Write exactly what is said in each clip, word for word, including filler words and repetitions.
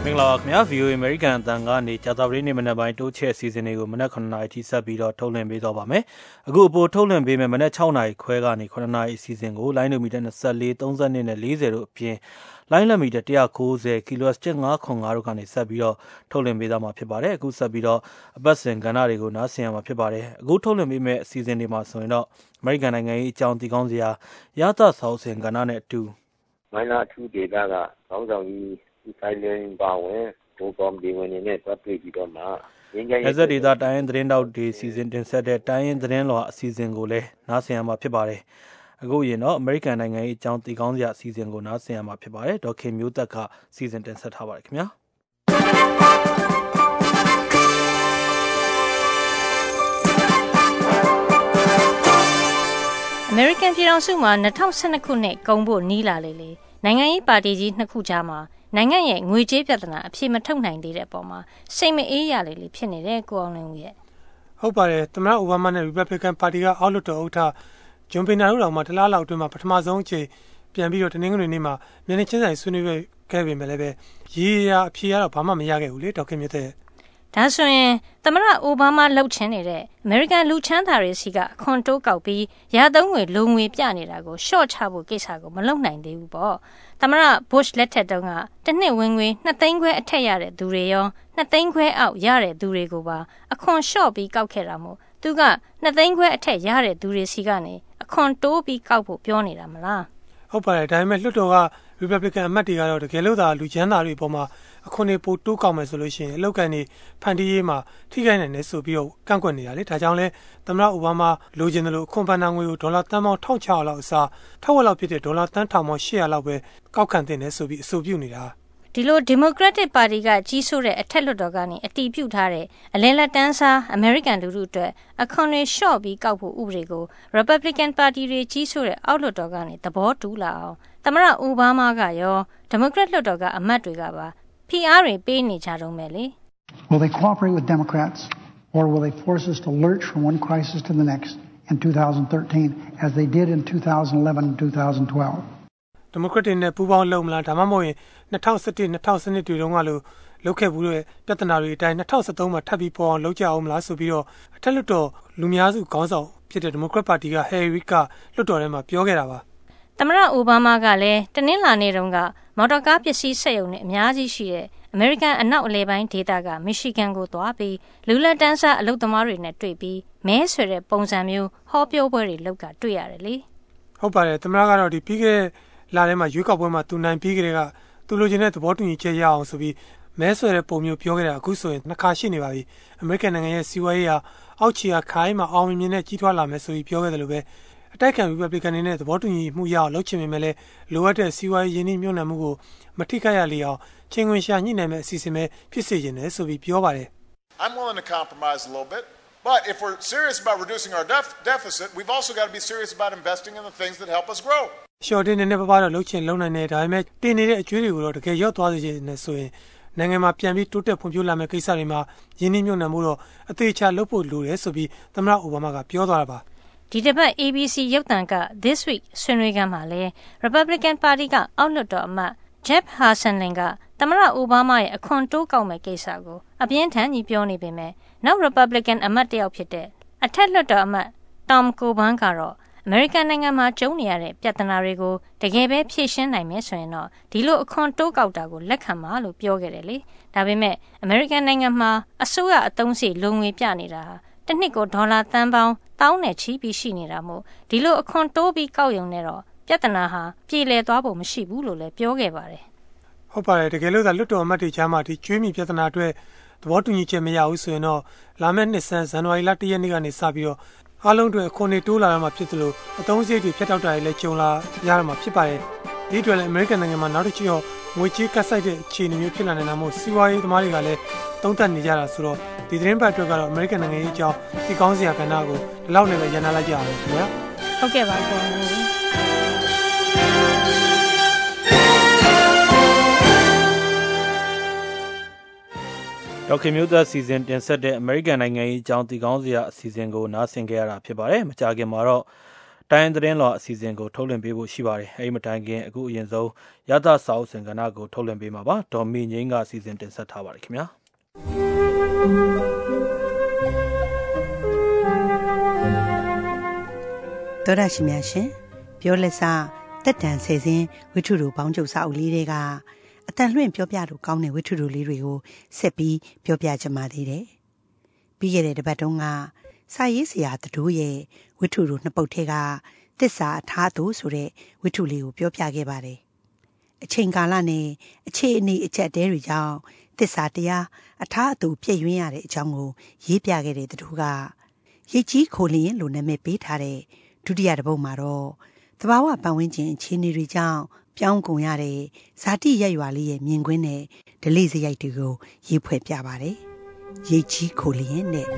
မင်္ဂလာပါခင်ဗျာ ဗီအိုအေ American အသံကနေကြာသပတေးနေ့မနက်ပိုင်းတိုးချဲ့အစီအစဉ်တွေကိုမနက်ခုနှစ်နာရီထိဆက်ပြီးတော့ထုတ်လွှင့်ပေးသွားပါမယ်။အခုအပေါ်ထုတ်လွှင့်ပေးမယ်မနက်၆နာရီခွဲကနေခုနှစ်နာရီအစီအစဉ်ကိုလိုင်းဒိုမီတာ၂၄ ၃၂နဲ့၄၀တို့အပြင်လိုင်းလက်မီတာ၁၉၀ kHz ၁၅ခွန်၅တို့ကနေဆက်ပြီးတော့ထုတ်လွှင့်ပေးသွားမှာဖြစ်ပါတယ်။အခုဆက်ပြီးတော့အပတ်စဉ်ကဏ္ဍတွေကိုနားဆင်ရမှာဖြစ်ပါတယ်။အခုထုတ်လွှင့်ပေးမယ်အစီအစဉ်တွေမှာဆိုရင်တော့ American နိုင်ငံရေးအကြောင်းတည်ကောင်းစရာရသဆောက်စဉ်ကဏ္ဍနဲ့အတူမိုင်းလာထူဒေတာကခေါင်းဆောင်ကြီးဆိုင်လင်းပါဝင်ဘိုးကော်မတီဝင်တွေနဲ့ပတ်သက်ပြီးတော့မှရင်းရင်းဒေတာတိုင်းရင်သတင်းတောက်တွေစီစဉ်တင်ဆက်တဲ့တိုင်းရင်သတင်းလွှာအစီအစဉ်ကိုလည်းနားဆင်ရမှာဖြစ်ပါတယ်။အခုရင်တော့ American နိုင်ငံရေးအကြောင်းတည်ကောင်းစရာအစီအစဉ်ကိုနားဆင်ရမှာဖြစ်ပါတယ်။ဒေါက်ခင်မျိုးသက်ကစီစဉ်တင်ဆက်ထားပါတယ်ခင်ဗျာ။ American ပြည်ထောင်စုမှာ၂၀၁၂ခုနှစ်ကုန်ဖို့နီးလာလေလေနိုင်ငံရေးပါတီကြီးနှစ်ခုကြားမှာနိုင်ငံရဲ့ငွေကြေးပြဿနာအဖြေမထုတ်နိုင်သေးတဲ့အပေါ်မှာစိတ်မအေးရလေလေဖြစ်နေတယ်ကိုအောင်လင်းဦးရဲ့ဟုတ်ပါတယ်သမ္မတအိုဘားမားနဲ့ Republican ပါတီကအောက်လွှတ်တော်ဥက္ကဋ္ဌဂျွန်ပင်နာတို့တောင်မှတလားလောက်အတွင်းမှာပထမဆုံးအချိန်ပြန်ပြီးတော့တနင်္ဂနွေနေ့မှာမျက်နှာချင်းဆိုင်ဆွေးနွေးခဲ့ပေမဲ့လည်းပဲရေးရအဖြေရတော့ဘာမှမရခဲ့ဘူးလေဒေါက်ခင်မြတ်တဲ့ဒါဆိုရင်သမ္မတအိုဘားမားလှုပ်ချင်နေတဲ့အမေရိကန်လူချမ်းသာတွေစီကအခွန်တိုးကောက်ပြီးရသုံးငွေလိုငွေပြနေတာကိုရှော့ချဖို့ကိစ္စကိုမလုပ်နိုင်သေးဘူးပေါ့သမ္မတဘုရှ်လက်ထက်တုန်းကတစ်နှစ်ဝင်ငွေနှစ်သိန်းခွဲအထက်ရတဲ့သူတွေရောနှစ်သိန်းခွဲအောက်ရတဲ့သူတွေကိုပါအခွန်လျှော့ပြီးကောက်ခဲ့တာမို့သူကနှစ်သိန်းခွဲအထက်ရတဲ့သူတွေစီကနေအခွန်တိုးပြီးကောက်ဖို့ပြောနေတာမလားဟုတ်ပါတယ်ဒါပေမဲ့လွှတ်တော်က Republican အမတ်တွေကတော့တကယ်လို့သာလူချမ်းသာတွေအပေါ်မှာအခွန်တွေပိုတိုးကောက်မယ်ဆိုလို့ရှိရင်အလောက်ကန်တွေဖန်တီးရေးမှာထိခိုက်နိုင်တယ်ဆိုပြီးတော့ကန့်ကွက်နေတာလေဒါကြောင့်လဲသမ္မတအိုဘားမားလိုချင်တယ်လို့အခွန်ပန်နာငွေကိုဒေါ်လာတန်ပေါင်း၁၆၀၀လောက်အစားထက်ဝက်လောက်ဖြစ်တဲ့ဒေါ်လာတန်ထောင်ပေါင်း၈၀၀လောက်ပဲကောက်ခံတင်တယ်ဆိုပြီးအဆိုပြုနေတာဒီလို Democratic Party ကကြီးစိုးတဲ့အထက်လွှတ်တော်ကနေအတည်ပြုထားတဲ့အလယ်လက်တန်းစား American လူထုအတွက်အခွန်တွေလျှော့ပြီးကောက်ဖို့ဥပဒေကို Republican Party တွေကြီးစိုးတဲ့အောက်လွှတ်တော်ကနေသဘောတူလာအောင်သမ္မတအိုဘားမားကရော Democrat လွှတ်တော်ကအမတ်တွေကပါဖိအားတွေပေးနေကြတော့မယ်လေ Will they cooperate with Democrats or will they force us to lurch from one crisis to the next in twenty thirteen as they did in twenty eleven and twenty twelve Democrat တွေနဲ့ပူးပေါင်းလုပ်မလားဒါမှမဟုတ်ရင်၂၀၁၁ ၂၀၁၂တွေတုန်းကလို့လုပ်ခဲ့ဘူးတဲ့ပြဿနာတွေအတိုင်း၂၀၁၃မှာထပ်ပြီးပေါ်အောင်လုပ်ကြအောင်မလားဆိုပြီးတော့အထက်လွှတ်တော်လူများစုခေါင်းဆောင်ဖြစ်တဲ့ Democrat Party က Harry Reid ကလွှတ်တော်ထဲမှာပြောခဲ့တာပါသမ္မတအိုဘားမားကလည်းတနင်္လာနေ့တုန်းကမော်တော်ကားပစ္စည်းစက်ရုံနဲ့အများကြီးရှိတဲ့အမေရိကန်အနောက်အလယ်ပိုင်းဒေသကမီရှီဂန်ကိုသွားပြီးလူလက်တန်းစားအလုပ်သမားတွေနဲ့တွေ့ပြီးမဲဆွယ်တဲ့ပုံစံမျိုးဟောပြောပွဲတွေလုပ်တာတွေ့ရတယ်လေဟုတ်ပါတယ်သမ္မတကတော့ဒီပြီးခဲ့လာထဲမှာရွေးကောက်ပွဲမှာသူနိုင်ပြီးကြတဲ့ကသူလိုချင်တဲ့သဘောတူညီချက်ရအောင်ဆိုပြီးမဲဆွယ်တဲ့ပုံမျိုးပြောခဲ့တာအခုဆိုရင်နှစ်ခါရှိနေပါပြီအမေရိကန်နိုင်ငံရဲ့စီးပွားရေးဟာအောက်ခြေကခိုင်းမှာအောင်မြင်မြင်နဲ့ကြီးထွားလာမယ်ဆိုပြီးပြောခဲ့တယ်လို့ပဲအတိုက်ခံ Republican တွေနဲ့သဘောတူညီမှုရအောင်လုပ်ချင်ပေမဲ့လည်းလိုအပ်တဲ့စီးပွားရေးရင်းနှီးမြှုပ်နှံမှုကိုမထိခိုက်ရလေအောင်ချင်းဝင်ရှာညှိနှိုင်းမဲ့အစီအစဉ်ပဲဖြစ်စေချင်တယ်ဆိုပြီးပြောပါတယ် I'm willing to compromise a little bit but if we're serious about reducing our def- deficit we've also got to be serious about investing in the things that help us grow ရှော့တင်နေနဲ့ပပတော့လှုပ်ချင်လုံနိုင်တယ်ဒါပေမဲ့တင်နေတဲ့အကျွေးတွေကိုတော့တကယ်ရောက်သွားစေချင်တယ်ဆိုရင်နိုင်ငံမှာပြန်ပြီးတိုးတက်ဖွံ့ဖြိုးလာမယ့်ကိစ္စတွေမှာရင်းနှီးမြှုပ်နှံမှုတော့အသေးချာလုပ်ဖို့လိုတယ်ဆိုပြီးသမ္မတအိုဘားမားကပြောသွားတာပါဒီတစ်ပတ် A B C ရုပ်သံက This Week ဆွေးနွေးခန်းမှာလဲ Republican Party ကအောက်လွှတ်တော်အမတ် Jeff Harsenling ကသမ္မတအိုဘားမားရဲ့အခွန်တိုးကောက်မဲ့ကိစ္စကိုအပြင်းထန်ကြီးပြောနေပေမဲ့နောက် Republican အမတ်တယောက်ဖြစ်တဲ့အထက်လွှတ်တော်အမတ် Tom Coburn ကတော့အမေရိကန်နိုင်ငံမှာကျုံနေရတဲ့ပြဿနာတွေကိုတကယ်ပဲဖြေရှင်းနိုင်မယ်ဆိုရင်တော့ဒီလိုအခွန်တိုးကောက်တာကိုလက်ခံပါလို့ပြောခဲ့တယ်လေဒါပေမဲ့အမေရိကန်နိုင်ငံမှာအစိုးရအသုံးစရိတ်လုံငွေပြနေတာဟာတစ်နှစ်ကိုဒေါ်လာတန်ပေါင်းတောင်းနဲ့ချီပြီးရှိနေတာမို့ဒီလိုအခွန်တိုးပြီးကောက်ရုံနဲ့တော့ပြဿနာဟာပြေလည်သွားဖို့မရှိဘူးလို့လည်းပြောခဲ့ပါတယ်ဟုတ်ပါတယ်တကယ်လို့သာလွတ်တော်အမတ်တွေချားမှဒီကျွေးမိပြဿနာအတွက်သဘောတူညီချက်မရဘူးဆိုရင်တော့လာမယ့်နှစ်ဆန်းဇန်နဝါရီလ၁ရက်နေ့ကနေစပြီးတော့အားလုံးတွေအခွန်တွေတိုးလာတော့မှဖြစ်သလိုအသုံးစရိတ်တွေဖြတ်တောက်တာတွေလည်းကြုံလာရတော့မှဖြစ်ပါတယ်ဒီအတွက်လည်းအမေရိကန်နိုင်ငံမှာနောက်တစ်ချီတော့ငွေကြေးကတ်ဆိုင်တဲ့အခြေအနေမျိုးဖြစ်လာနေတာမို့စီးပွားရေးသမားတွေကလည်းသုံးသပ်နေကြတာဆိုတော့ဒီသတင်းပတ်အတွက်ကတော့အမေရိကန်နိုင်ငံရေးအကြောင်းဒီကောင်းစရာကဏ္ဍကိုဒီလောက်နဲ့ပဲရန်နာလိုက်ကြအောင်ခင်ဗျာဟုတ်ကဲ့ပါကောဒေါက်ခင်မျိုးသက်စီစဉ်တင်ဆက်တဲ့ American နိုင်ငံရေးအကြောင်းတည်ကောင်းစရာအစီအစဉ်ကိုနားဆင်ကြရတာဖြစ်ပါတယ်။မကြာခင်မှာတော့တိုင်းသတင်းလောအစီအစဉ်ကိုထုတ်လွှင့်ပေးဖို့ရှိပါတယ်အဲဒီမတိုင်ခင်အခုအရင်ဆုံးရသစာအုပ်စင်ကဏ္ဍကိုထုတ်လွှင့်ပေးမှာပါဒေါ်မီငိမ့်ကအစီအစဉ်တင်ဆက်ထားပါတယ်ခင်ဗျာတော်ရရှိများရှင်ပြောလက်စတက်တန်ဆယ်စင်းဝိထုတို့ပေါင်းချုပ်စာအုပ်လေးတွေကအတန်လွင့်ပြောပြလို့ကောင်းတဲ့ဝိထုတို့လေးတွေကိုဆက်ပြီးပြောပြချင်ပါသေးတယ်ပြီးခဲ့တဲ့တပတ်တုန်းကစာရေးဆရာတို့ရဲ့ဝိထုတို့နှစ်ပုဒ်ထဲကသစ္စာအထားသူဆိုတဲ့ဝိထုလေးကိုပြောပြခဲ့ပါတယ်အချိန်ကာလနဲ့အခြေအနေအချက်တဲတွေကြောင့်သစ္စာတရားအထားအသူပြည့်ရင်းရတဲ့အကြောင်းကိုရေးပြခဲ့တဲ့တို့ကရိတ်ကြီးခိုလင်းလို့နာမည်ပေးထားတဲ့ဒုတိယတစ်ပုဒ်မှာတော့သဘာဝပတ်ဝန်းကျင်အခြေအနေတွေကြောင့်ပြောင်းကုန်ရတဲ့ဇာတိရက်ရွာလေးရဲ့မြင်ကွင်းနဲ့ဓလေ့စရိုက်တွေကိုရေးဖွဲ့ပြပါတယ်ရိတ်ကြီးခိုလင်းနဲ့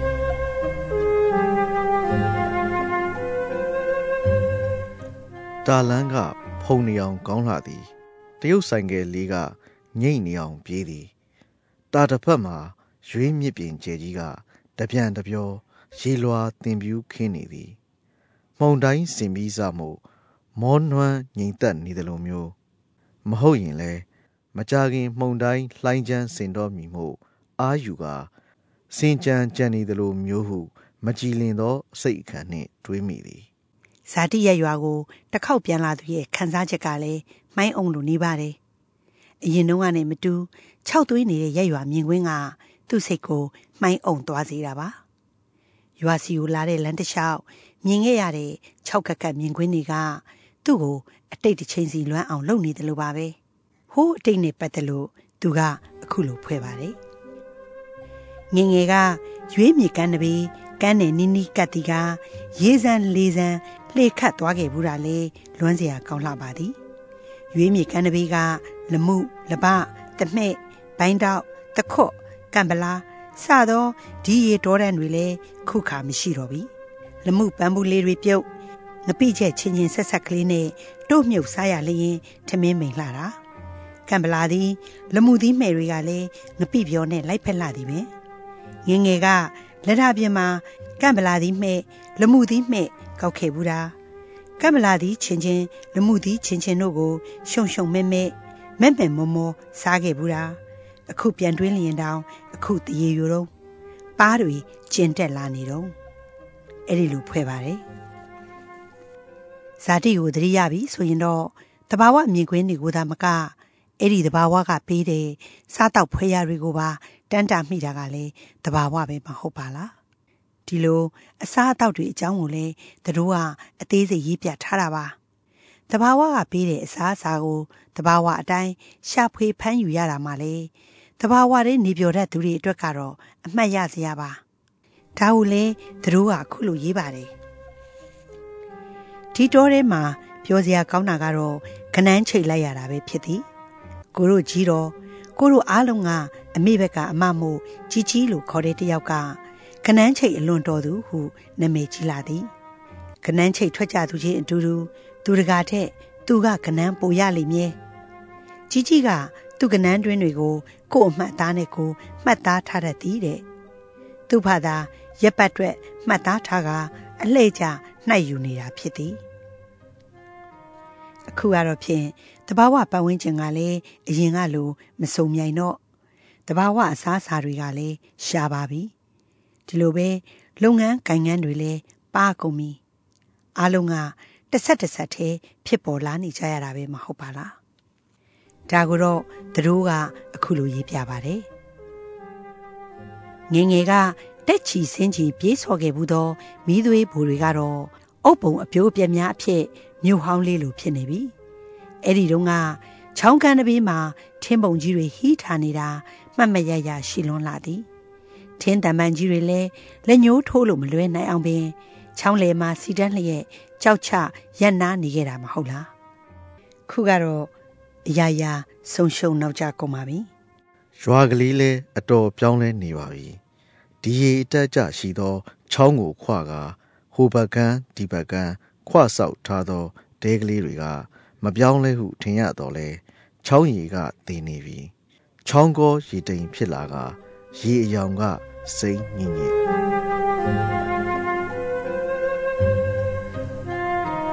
တာလန်းကဖုန်နေအောင်ကောင်းလာသည်တရုတ်ဆိုင်ကလေးကငိမ့်နေအောင်ပြေးသည်တာတစ်ဖက်မှာရွေးမြစ်ပြင်ကျဲကြီးကတပြန်တပြောရေလွာတင်ပြူးခင်းနေသည်မှုန်တိုင်းစင်ပြီးစမှုမောနွမ်းငိမ့်သက်နေတယ်လို့မျိုးမဟုတ်ရင်လဲမကြခင်မှုန်တိုင်းလှိုင်းချမ်းစင်တော်မီမှုအာယူကစင်ကြံကြံနေတယ်လို့မျိုးဟုမကြည်လင်သောစိတ်အခမ်းနှင့်တွေးမိသည်ဇာတိရရွာကိုတစ်ခေါက်ပြန်လာသူရဲ့ခန်းစားချက်ကလည်းမိုင်းအောင်လိုနေပါတယ်အရင်တုန်းကနေမတူခြောက်သွေးနေတဲ့ရရွာမြင်ကွင်းကသူ့စိတ်ကိုမိုင်းအောင်သွားစေတာပါရွာစီကိုလာတဲ့လမ်းတစ်လျှောက်မြင်ခဲ့ရတဲ့ခြောက်ကက်ကက်မြင်ကွင်းတွေကသူ့ကိုအတိတ်တစ်ချိန်စီလွမ်းအောင်လုပ်နေတယ်လို့ပါပဲဟိုးအတိတ်နဲ့ပတ်သက်လို့သူကအခုလိုဖွဲ့ပါတယ်ငငယ်ကရွေးမြေကန်းတပီးကန်းနဲ့နီးနီးကတ်တီကရေးစမ်းလေးစမ်းလှေခတ်သွားခဲ့ဘူးတာလေလွမ်းစရာကောင်းလှပါသည်ရွေးမြေကန်းတပီးကလမှုလပတမဲ့ဘိုင်းတောက်တခွတ်ကံပလားစသောဒီရီတော်တန်တွေလည်းခုခါမရှိတော့ပြီလမှုပန်းဘူးလေးတွေပြုတ်ငပိချက်ချင်းချင်းဆက်ဆက်ကလေးနဲ့တို့မြုပ်စားရလျင်ထမင်းမိန်လှတာကံပလားသည်လမှုသီးမယ်တွေကလည်းငပိပြောနဲ့လိုက်ဖက်လှသည်ပဲငငယ်ကလက်ထပြင်မှာကံပလာသည်မဲ့လမှုသည်မဲ့ကောက်ခဲ့ဘူးတာကံပလာသည်ချင်းချင်းလမှုသည်ချင်းချင်းတို့ကိုရှုံရှုံမဲ့မဲ့မဲ့မဲ့မောမောစားခဲ့ဘူးတာအခုပြန်တွင်းလျင်တောင်အခုတရေယူတော့ပါးတွေကျင်တက်လာနေတော့အဲ့ဒီလိုဖွဲ့ပါတယ်ဇာတိကိုသတိရပြီဆိုရင်တော့တဘာဝမြင်ကွင်းတွေကိုသာမကအဲ့ဒီတဘာဝကပေးတဲ့စားတောက်ဖွဲရတွေကိုပါတန်းတာမိတာကလည်းတဘာဝပဲမဟုတ်ပါလားဒီလိုအစားအသောက်တွေအကြောင်းကိုလည်းသူတို့ကအသေးစိတ်ရေးပြထားတာပါတဘာဝကပေးတဲ့အစားအစာကိုတဘာဝအတိုင်းရှာဖွေဖမ်းယူရတာမှလေတဘာဝတွေနေပြောတတ်သူတွေအတွက်ကတော့အမှတ်ရစရာပါဒါကိုလည်းသူတို့ကအခုလိုရေးပါတယ်ဒီတောထဲမှာပြောစရာကောင်းတာကတော့ခနန်းချိတ်လိုက်ရတာပဲဖြစ်သည်ကိုတို့ကြီးတော့ကိုတို့အားလုံးကအမိဘက်ကအမမို့ကြီးကြီးလို့ခေါ်တဲ့တယောက်ကခနန်းချိတ်အလွန်တော်သူဟုနာမည်ကြီးလာသည်ခနန်းချိတ်ထွက်ကြသူချင်းအတူတူသူတကာထက်သူကခနန်းပိုရလိမ့်မည်ကြီးကြီးကသူ့ခနန်းတွင်းတွေကိုကို့အမှတ်သားနဲ့ကိုမှတ်သားထားတတ်သည်တဲ့သူ့ဘာသာရက်ပတ်အတွက်မှတ်သားထားကအလှည့်ကျနှိုက်ယူနေတာဖြစ်သည်အခုကတော့ဖြင့်တဘာဝပတ်ဝန်းကျင်ကလည်းအရင်ကလိုမစုံမြိုင်တော့တဘာဝအစားအစာတွေကလည်းရှားပါပြီဒီလိုပဲလုပ်ငန်းကိုင်ငန်းတွေလည်းပါကုန်ပြီအားလုံးကတစ်ဆက်တစ်ဆက်တည်းဖြစ်ပေါ်လာနေကြရတာပဲမဟုတ်ပါလားဒါကိုတော့သူတို့ကအခုလိုရေးပြပါတယ်ငငယ်ကတက်ချီစင်းချီပြေးဆော်ခဲ့ဘူးသောမိသွေးဘူတွေကတော့အုပ်ပုံအပြိုးအပြက်များအဖြစ်မြို့ဟောင်းလေးလိုဖြစ်နေပြီအဲ့ဒီတုန်းကချောင်းကန်တစ်ပြေးမှာထင်းပုံကြီးတွေဟီးထားနေတာမှတ်မရရရှိလွန်းလာသည်ထင်းတံပန်းကြီးတွေလည်းလက်ညှိုးထိုးလို့မလွဲနိုင်အောင်ပင်ချောင်းလေမှာစီတန်းလျက်ကြောက်ချရက်နာနေခဲ့တာမဟုတ်လားခုကတော့အရာရာဆုံရှုံနောက်ကျကုန်ပါပြီရွာကလေးလည်းအတော်ပြောင်းလဲနေပါပြီဒီရေအတက်ကြရှိသောချောင်းကိုခွကဟိုဘက်ကန်းဒီဘက်ကန်းခွဆောက်ထားသောဒဲကလေးတွေကမပြောင်းလဲဟုထင်ရတော့လဲချောင်းရီကတည်နေပြီချောင်းကောရေတိမ်ဖြစ်လာကရေအယောင်ကစိမ့်ညင်ညင်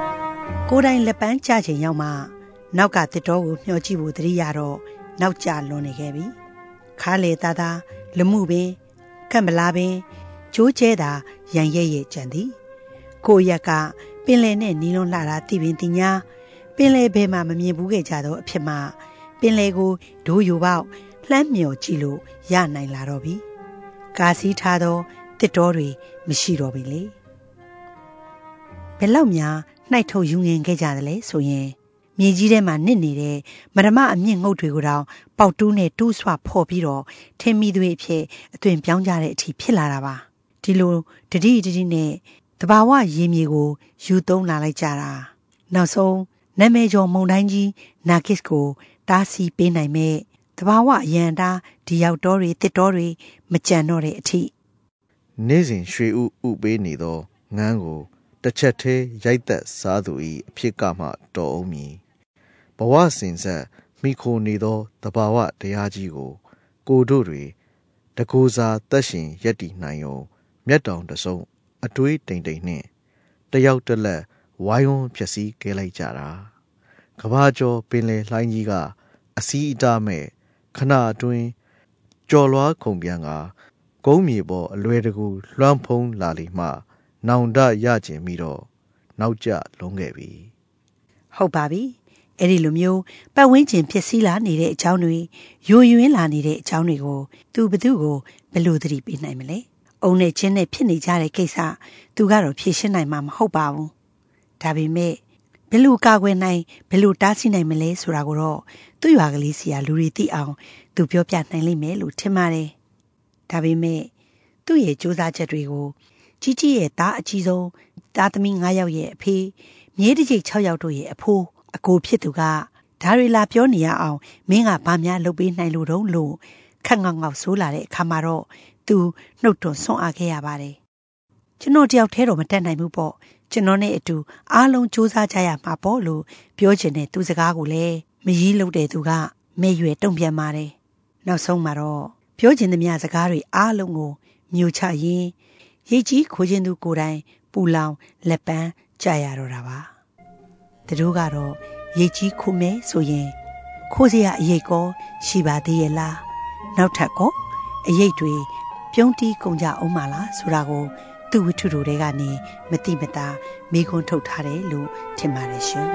ကိုယ်တိုင်လက်ပန်းကျချိန်ရောက်မှနောက်ကတစ်တော်ကိုမျှော်ကြည့်ဖို့တတိယတော့နောက်ကျလွန်နေခဲ့ပြီခါလေသားသားလမှုပင်ကံပလာပင်ကျိုးကျဲတာရန်ရဲရဲ့ကြံသည်ကိုရက်ကပင်လယ်နဲ့နီးလွန်လှတာတည်ပင်တင်ညာပင်လယ်ဘဲမှာမမြင်ဘူးခဲ့ကြတော့အဖြစ်မှပင်လယ်ကိုဒိုးယူပေါက်လှမ်းမြော်ကြည့်လို့ရနိုင်လာတော့ပြီကာစီးထားသောတစ်တော်တွေမရှိတော့ပြီလေဘယ်လောက်များနှိုက်ထုတ်ယူငင်ခဲ့ကြတယ်လဲဆိုရင်မြေကြီးထဲမှာနစ်နေတဲ့မရမအမြင့်ငုတ်တွေကိုတောင်ပေါက်တူးနဲ့တူးဆွဖော်ပြီးတော့ထင်းမီသွေးအဖြစ်အသွင်ပြောင်းကြတဲ့အထိဖြစ်လာတာပါဒီလိုတတိတတိနဲ့တဘာဝရေမြေကိုယူသုံးလာလိုက်ကြတာနောက်ဆုံးနာမည်ကျော်မုန်တိုင်းကြီးနာဂစ်ကိုတားဆီးပေးနိုင်မဲ့တဘာဝအရန်တာဒီရောက်တော်တွေတစ်တော်တွေမကြံတော့တဲ့အထိနေ့စဉ်ရွှေဥဥပေးနေသောငန်းကိုတစ်ချက်သေးရိုက်သက်စားသူ၏အဖြစ်ကမှတော်အောင်မည်ဘဝစင်ဆက်မိခိုနေသောတဘာဝတရားကြီးကိုကိုတို့တွေတကူစာသက်ရှင်ရက်တည်နိုင်ုံမျက်တောင်တစုံအတွေးတိမ်တိမ်နှင့်တယောက်တလက်ဝိုင်းဝန်းဖြစ်စည်းခဲ့လိုက်ကြတာကဘာကျော်ပင်လေလှိုင်းကြီးကအစီအတားမဲ့ခဏအတွင်းကြော်လွားခုံပြန်ကကုန်းမြေပေါ်အလွယ်တကူလွှမ်းဖုံးလာလိမှနောင်တရကျင်ပြီးတော့နောက်ကျလုံးခဲ့ပြီဟုတ်ပါပြီအဲ့ဒီလိုမျိုးပတ်ဝန်းကျင်ဖြစ်စည်းလာနေတဲ့အကြောင်းတွေယိုယွင်းလာနေတဲ့အကြောင်းတွေကိုသူဘသူကိုဘယ်လိုသတိပေးနိုင်မလဲအုံနဲ့ချင်းနဲ့ဖြစ်နေကြတဲ့ကိစ္စသူကတော့ဖြေရှင်းနိုင်မှာမဟုတ်ပါဘူးဒါပေမဲ့ဘယ်လိုကာကွယ်နိုင်ဘယ်လိုတားဆီးနိုင်မလဲဆိုတာကိုတော့သူ့ရွာကလေးစီကလူတွေသိအောင်သူပြောပြနိုင်လိမ့်မယ်လို့ထင်ပါတယ်ဒါပေမဲ့သူ့ရဲ့စူးစမ်းချက်တွေကိုကြီးကြီးရဲ့သားအကြီးဆုံးသားသမီး၅ယောက်ရဲ့အဖေမြေးတကျိတ်၆ယောက်တို့ရဲ့အဖိုးအကိုဖြစ်သူကဒါတွေလာပြောနေရအောင်မင်းကဘာများလုပ်ပေးနိုင်လို့တော့လို့ခက်ငေါငေါဆိုးလာတဲ့အခါမှာတော့သူနှုတ်ထွန်းဆွန့်အားခဲ့ရပါတယ်ကျွန်တော်တယောက်တည်းတော့မတက်နိုင်ဘူးပေါ့ကျွန်တော်နဲ့အတူအားလုံးစူးစမ်းကြရမှာပေါ့လို့ပြောချင်တဲ့သူစကားကိုလည်းမရီးလုပ်တဲ့သူကမဲရွယ်တုံ့ပြန်ပါတယ်နောက်ဆုံးမှာတော့ပြောချင်သမျှစကားတွေအားလုံးကိုမြို့ချရင်းရိတ်ကြီးခိုးခြင်းသူကိုယ်တိုင်ပူလောင်လက်ပန်းကြရတော့တာပါသူတို့ကတော့ရိတ်ကြီးခိုးမယ်ဆိုရင်ခိုးစရာအရေးကောရှိပါသေးရဲ့လားနောက်ထပ်ကောအရေးတွေပြုံးတီးကုန်ကြအောင်မလားဆိုတာကိုသူ့ဝိထုတို့တွေကနေမတိမတာမေးခွန်းထုတ်ထားတယ်လို့ထင်ပါတယ်ရှင်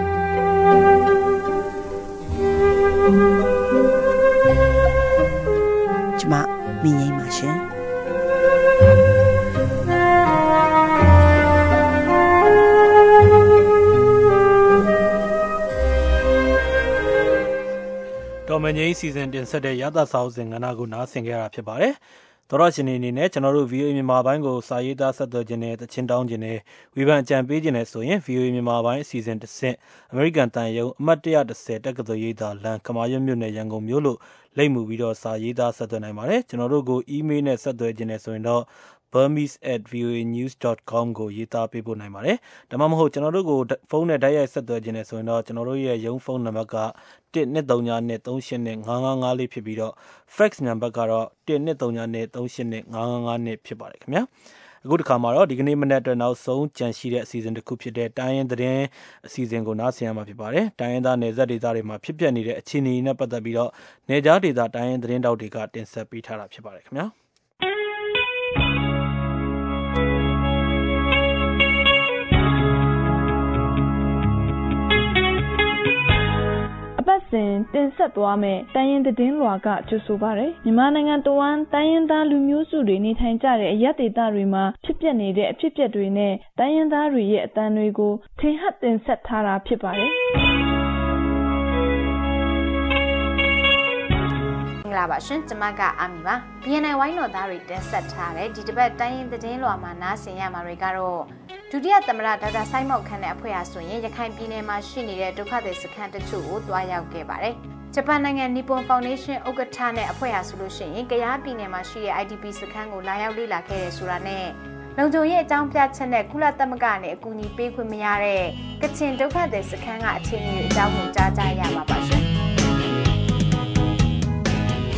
ကျမမင်းကြီးပါရှင်တော်မငိမ့်စီစဉ်တင်ဆက်တဲ့ရသစာအုပ်စဉ်ကဏ္ဍကိုနားဆင်ကြရတာဖြစ်ပါတယ်။သောရရှင်နေအနေနဲ့ကျွန်တော်တို့ ဗီအိုအေ မြန်မာပိုင်းကိုစာရေးသားဆက်သွယ်ခြင်းနဲ့တခြင်းတောင်းခြင်းနဲ့ဝေဖန်အကြံပေးခြင်းနဲ့ဆိုရင် ဗီအိုအေ မြန်မာပိုင်းအစီအစဉ်တစ်ဆင့်အမေရိကန်တန်ယုံအမှတ်one tenတက္ကသိုလ်ရိပ်သာလမ်းကမာရွတ်မြို့နယ်ရန်ကုန်မြို့လို့လိပ်မူပြီးတော့စာရေးသားဆက်သွယ်နိုင်ပါတယ်။ကျွန်တော်တို့ကို email နဲ့ဆက်သွယ်ခြင်းနဲ့ဆိုရင်တော့burmese at v o a news dot com ကိုရေးသားပေးပို့နိုင်ပါတယ်။ဒါမှမဟုတ်ကျွန်တော်တို့ကိုဖုန်းနဲ့တိုက်ရိုက်ဆက်သွယ်ခြင်းနဲ့ဆိုရင်တော့ကျွန်တော်တို့ရဲ့ရုံးဖုန်းနံပါတ်ကone two three two three eight five five fourဖြစ်ပြီးတော့ fax နံပါတ်ကတော့one two three two eight five five five fiveဖြစ်ပါတယ်ခင်ဗျာ။အခုတစ်ခါမှာတော့ဒီကနေ့မနေ့အတွက်နောက်ဆုံးကြံရှိတဲ့အစီအစဉ်တစ်ခုဖြစ်တဲ့တိုင်းရင်းသတင်းအစီအစဉ်ကိုနားဆင်ရမှာဖြစ်ပါတယ်။တိုင်းရင်းသားနယ်စပ်ဒေသတွေမှာဖြစ်ပျက်နေတဲ့အခြေအနေနဲ့ပတ်သက်ပြီးတော့နယ်ကြားဒေသတိုင်းရင်းသတင်းတောက်တွေကတင်ဆက်ပေးထားတာဖြစ်ပါတယ်ခင်ဗျာ။စဉ်တင်ဆက်သွားမယ်တိုင်းရင်းသတင်းလွှာကကြိုဆိုပါရယ်မြန်မာနိုင်ငံတဝန်းတိုင်းရင်းသားလူမျိုးစုတွေနေထိုင်ကြတဲ့အရပ်ဒေသတွေမှာဖြစ်ပျက်နေတဲ့အဖြစ်အပျက်တွေနဲ့တိုင်းရင်းသားတွေရဲ့အသံတွေကိုထင်ဟပ်တင်ဆက်ထားတာဖြစ်ပါတယ်မင်္ဂလာပါရှင်ကျမကအာမီပါ ဘီ အန် အိုင် ဝိုင်းတော်သားတွေတင်ဆက်ထားတဲ့ဒီတစ်ပတ်တိုင်းရင်းသတင်းလွှာမှာနားဆင်ရမှာတွေကတော့ဒုတိယသမ္မတဒေါက်တာဆိုင်းမောက်ခန့်တဲ့အဖွဲ့အားဆိုရင်ရခိုင်ပြည်နယ်မှာရှိနေတဲ့ဒုက္ခသည်စခန်းတချို့ကိုတွားရောက်ခဲ့ပါတယ်။ဂျပန်နိုင်ငံနီပွန်ဖောင်ဒေးရှင်းဥက္ကဋ္ဌနဲ့အဖွဲ့အားဆိုလို့ရှိရင်ကယားပြည်နယ်မှာရှိတဲ့ အိုင် ဒီ ပီ စခန်းကိုလာရောက်လေ့လာခဲ့တဲ့ဆိုတာနဲ့လုံခြုံရေးအကြောင်းပြချက်နဲ့ကုလသမဂ္ဂနဲ့အကူအညီပေးခွင့်မရတဲ့ကချင်ဒုက္ခသည်စခန်းကအခြေအနေတွေအကြောင်းကိုကြားကြရမှာပါရှင်။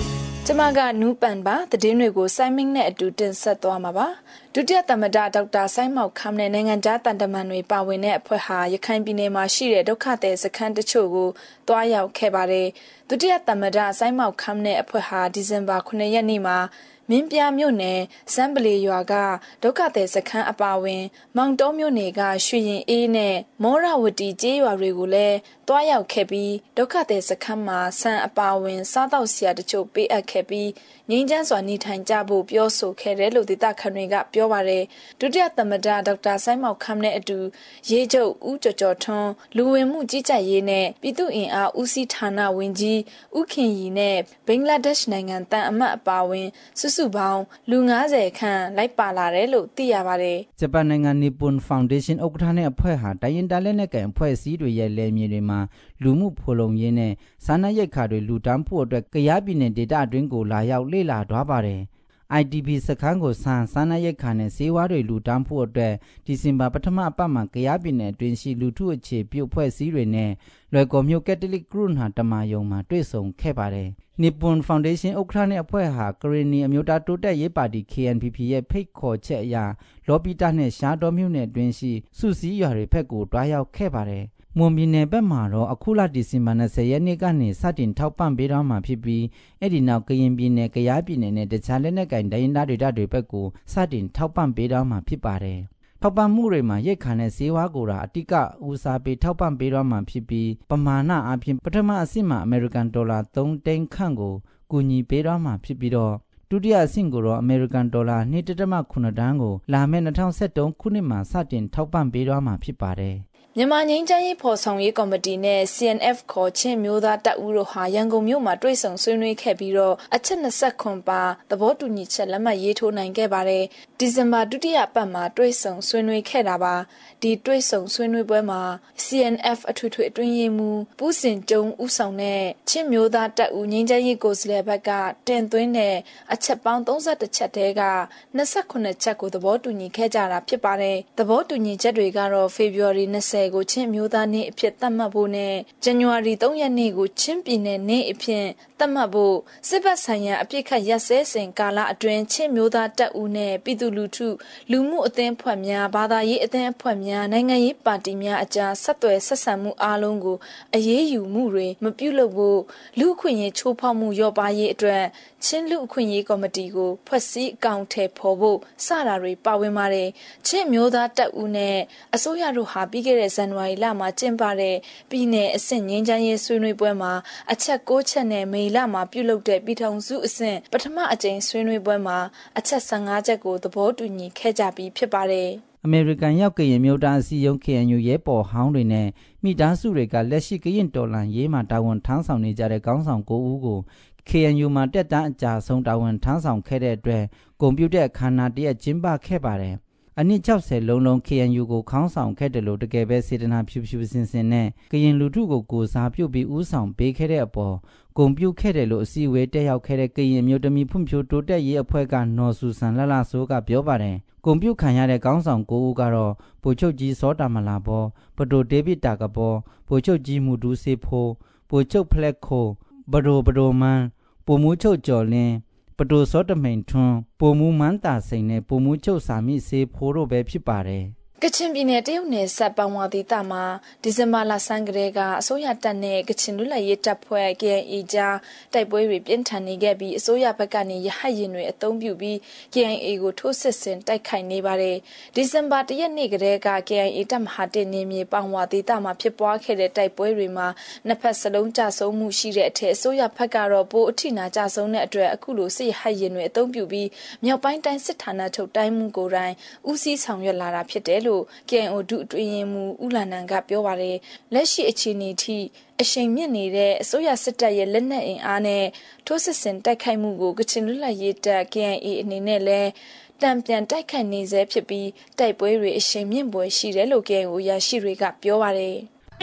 ကျမကနူးပန်ပါသတင်းတွေကိုစိုင်းမင်းနဲ့အတူတင်ဆက်သွားမှာပါဒုတိယသမ္မတဒေါက်တာဆိုင်းမောက်ခမ်နဲ့နိုင်ငံသားတန်တမန်တွေပါဝင်တဲ့အဖွဲ့ဟာရခိုင်ပြည်နယ်မှာရှိတဲ့ဒုက္ခသည်စခန်းတချို့ကိုတွားရောက်ခဲ့ပါတယ်ဒုတိယသမ္မတဆိုင်းမောက်ခမ်နဲ့အဖွဲ့ဟာဒီဇင်ဘာခုနှစ်ရက်နေ့မှာမင်းပြမြို့နယ်စံပလီရွာကဒုက္ခသည်စခန်းအပါအဝင်မောင်တောမြို့နယ်ကရွှေရင်အေးနဲ့မောရဝတီကျေးရွာတွေကိုလည်းတွားရောက်ခဲ့ပြီးဒုက္ခသည်စခန်းမှာဆန်အပါအဝင်စားတောက်စရာတချို့ပေးအပ်ခဲ့ပြီးငြိမ်းချမ်းစွာနေထိုင်ကြဖို့ပြောဆိုခဲ့တယ်လို့ဒေသခံတွေကပြောပါတယ်ဒုတိယသမ္မတဒေါက်တာဆိုင်းမောက်ခမ်နဲ့အတူရေးချုပ်ဦးကျော်ကျော်ထွန်းလူဝင်မှုကြီးကြပ်ရေးနဲ့ပြည်သူ့အင်အားဦးစီးဌာနဝန်ကြီးဦးခင်ရီနဲ့ဘင်္ဂလားဒေ့ရှ်နိုင်ငံတန်အမတ်အပါအဝင်စုစုပေါင်းလူငါးဆယ်ခန့်လိုက်ပါလာတယ်လို့သိရပါတယ်ဂျပန်နိုင်ငံနီပွန်ဖောင်ဒေးရှင်းဥက္ကဋ္ဌနဲ့အဖွဲ့ဟာတိုင်းရင်းသားလက်နက်ကိုင်အဖွဲ့အစည်းတွေရဲ့လယ်မြေတွေမှာလူမှုဖော်လုံရေးနဲ့စားနပ်ရိက္ခာတွေလူတန်းဖို့အတွက်ကရားပြည်နယ်ဒေသအတွင်းကိုလာရောက်လေ့လာသွားပါတယ်I D P စခန်းကိုဆန်စားနပ်ရိက္ခာနဲ့ဆေးဝါးတွေလူတန်းဖို့အတွက်ဒီဇင်ဘာပထမအပတ်မှာကရားပြည်နယ်အတွင်းရှိလူထုအခြေပြုအဖွဲ့အစည်းတွေနဲ့လွယ်ကော်မြို့ကက်သလစ်ကရုဏာတမယုံမှာတွေ့ဆုံခဲ့ပါတယ်။ Nippon Foundation ဥက္ကဋ္ဌနဲ့အဖွဲ့ဟာကရင်နီအမျိုးသားတိုးတက်ရေးပါတီ K N P P ရဲ့ဖိတ်ခေါ်ချက်အရလော်ပီတာနဲ့ရှားတော်မြို့နယ်အတွင်းရှိစုစည်းရွာတွေဘက်ကိုတွားရောက်ခဲ့ပါတယ်။မွန်ပြည်နယ်ဘက်မှာတော့အခုလဒီဇင်ဘာ၂၀ရက်နေ့ကနေစတင်ထောက်ပံ့ပေးတော့မှာဖြစ်ပြီးအဲ့ဒီနောက်ကရင်ပြည်နယ်ကယားပြည်နယ်နဲ့တခြားလက်နက်ကိုင်တိုင်းဒေသတွေဘက်ကိုစတင်ထောက်ပံ့ပေးတော့မှာဖြစ်ပါတယ်။ထောက်ပံ့မှုတွေမှာရိတ်ခါနဲ့ဆေးဝါးကိုတာအတိကဦးစားပေးထောက်ပံ့ပေးတော့မှာဖြစ်ပြီးပမာဏအပြင်ပထမအဆင့်မှာအမေရိကန်ဒေါ်လာသုံးသိန်းခန့်ကိုကူညီပေးတော့မှာဖြစ်ပြီးတော့ဒုတိယအဆင့်ကိုတော့အမေရိကန်ဒေါ်လာ၂.၇ တန်းကိုလာမယ့်၂၀၁၃ခုနှစ်မှာစတင်ထောက်ပံ့ပေးတော့မှာဖြစ်ပါတယ်။မြန်မာငြိမ်းချမ်းရေးဖော်ဆောင်ရေးကော်မတီနဲ့ C N F ခေါ်ချင်းမျိုးသားတပ်ဦးတို့ဟာရန်ကုန်မြို့မှာတွေ့ဆုံဆွေးနွေးခဲ့ပြီးတော့အချက်၂၇ပါသဘောတူညီချက်လက်မှတ်ရေးထိုးနိုင်ခဲ့ပါတယ်။ဒီဇင်ဘာဒုတိယပတ်မှာတွေ့ဆုံဆွေးနွေးခဲ့တာပါ။ဒီတွေ့ဆုံဆွေးနွေးပွဲမှာ C N F အထွေထွေအတွင်းရေးမှူးပူးစင်ကျုံဦးဆောင်တဲ့ချင်းမျိုးသားတပ်ဦးငြိမ်းချမ်းရေးကိုယ်စားလှယ်ဘက်ကတင်သွင်းတဲ့အချက်ပေါင်း၃၁ချက်တဲက၂၇ချက်ကိုသဘောတူညီခဲ့ကြတာဖြစ်ပါတယ်။သဘောတူညီချက်တွေကတော့ဖေဖော်ဝါရီ၂၀ကိုချင်းမျိုးသားနေ့အဖြစ်သတ်မှတ်ဖို့နဲ့ဇန်နဝါရီ၃ရက်နေ့ကိုချင်းပြည်နယ်နေ့အဖြစ်သတ်မှတ်ဖို့စစ်ဘက်ဆိုင်ရာအပြစ်ခတ်ရပ်စဲစဉ်ကာလအတွင်းချင်းမျိုးသားတပ်ဦးနဲ့ပြည်သူလူထုလူမှုအသင်းအဖွဲ့များဘာသာရေးအသင်းအဖွဲ့များနိုင်ငံရေးပါတီများအကြားဆက်သွယ်ဆက်ဆံမှုအားလုံးကိုအရေးယူမှုတွေမပြုလုပ်ဖို့လူအခွင့်အရေးချိုးဖောက်မှုလျော့ပါးရေးအတွက်ချင်းလူအခွင့်အရေးကော်မတီကိုဖွဲ့စည်းအကောင့်ထဲပေါ်ဖို့စတာတွေပါဝင်ပါတယ်ချင်းမျိုးသားတပ်ဦးနဲ့အစိုးရတို့ဟာပြီးခဲ့တဲ့ဇန်နဝါရီလမှာကျင်းပတဲ့ပြည်내အဆင့်ငြိမ်းချမ်းရေးဆွေးနွေးပွဲမှာအချက်၉ချက်နဲ့မေလမှာပြုလုပ်တဲ့ပြည်ထောင်စုအဆင့်ပထမအကြိမ်ဆွေးနွေးပွဲမှာအချက်၁၅ချက်ကိုသဘောတူညီခဲ့ကြပြီးဖြစ်ပါတယ်အမေရိကန်ရောက်ကရင်မျိုးသားအစည်းအရုံး K N U ရဲပေါ်ဟောင်းတွေနဲ့မိသားစုတွေကလက်ရှိကရင်တော်လှန်ရေးမှာတာဝန်ထမ်းဆောင်နေကြတဲ့ခေါင်းဆောင်၉ဦးကို K N U မှာတက်တန်းအကြဆုံးတာဝန်ထမ်းဆောင်ခဲ့တဲ့အတွက်ကွန်ပျူတာအခမ်းအနားတရက်ကျင်းပခဲ့ပါတယ်အနည်း၆၀လုံးလုံး K N U ကိုခေါင်းဆောင်ခဲ့တယ်လို့တကယ်ပဲစေတနာဖြူဖြူစင်စင်နဲ့ကရင်လူထုကိုကိုစားပြုတ်ပြီးဦးဆောင်ပေးခဲ့တဲ့အပေါ်ဂုဏ်ပြုခဲ့တယ်လို့အစည်းအဝေးတက်ရောက်ခဲ့တဲ့ကရင်မျိုးသမီးဖွံ့ဖြိုးတိုးတက်ရေးအဖွဲ့ကနော်ဆူဆန်လှလှဆိုးကပြောပါတယ်ဂုဏ်ပြုခံရတဲ့ခေါင်းဆောင်ကိုဦးကတော့ဗိုလ်ချုပ်ကြီးစောတာမလာဘောပတိုဒေးဗစ်တာကဘောဗိုလ်ချုပ်ကြီးမူဒူးစေဖိုးဗိုလ်ချုပ်ဖလက်ခိုဘဒိုဘဒိုမန်ပုံမှုချုပ်ကျော်လင်းပတိုစောတမိန်ထွန်းပုံမှုမန်းတာစိန်နဲ့ပုံမှုချုပ်စာမိစေဖိုးတို့ပဲဖြစ်ပါတယ်ကချင်ပြည်နယ်တရုတ်နယ်စပ်ပန်ဝါဒေသမှာဒီဇင်ဘာလဆန်းကလေးကအစိုးရတပ်နဲ့ကချင်လူ့လက်ရေးတပ်ဖွဲ့ K N A ကြားတိုက်ပွဲတွေပြင်းထန်နေခဲ့ပြီးအစိုးရဘက်ကနေရဟတ်ရင်တွေအသုံးပြုပြီး K N A ကိုထိုးစစ်ဆင်တိုက်ခိုက်နေပါတယ်။ဒီဇင်ဘာတရက်နေ့ကလေးက K N A တပ်မဟာတစ်နေမြေပန်ဝါဒေသမှာဖြစ်ပွားခဲ့တဲ့တိုက်ပွဲတွေမှာနှစ်ဖက်စလုံးကြဆုံးမှုရှိတဲ့အထက်အစိုးရဘက်ကတော့ပိုအထိနာကြဆုံးတဲ့အတွက်အခုလိုစစ်ရဟတ်ရင်တွေအသုံးပြုပြီးမြောက်ပိုင်းတိုင်းစစ်ဌာနချုပ်တိုင်းမှုကိုယ်တိုင်ဦးစီးဆောင်ရွက်လာတာဖြစ်တယ်လို့ K N O ဒုအတွင်းရေးမှူးဦးလာနန်ကပြောပါတယ်လက်ရှိအခြေအနေထိအရှိန်မြင့်နေတဲ့အစိုးရစစ်တပ်ရဲ့လက်နက်အင်အားနဲ့ထိုးစစ်ဆင်တိုက်ခိုက်မှုကိုကချင်လူ့လက်ရေးတပ် K N A အနေနဲ့လည်းတံပြန်တိုက်ခိုက်နေစေဖြစ်ပြီးတိုက်ပွဲတွေအရှိန်မြင့်ပွားရှိတယ်လို့ K N O ရရှိတွေကပြောပါတယ်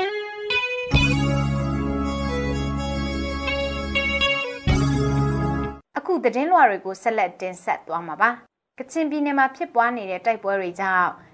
အခုသတင်းလွှာတွေကိုဆက်လက်တင်ဆက်သွားမှာပါကချင်ပြည်နယ်မှာဖြစ်ပွားနေတဲ့တိုက်ပွဲတွေကြောင့်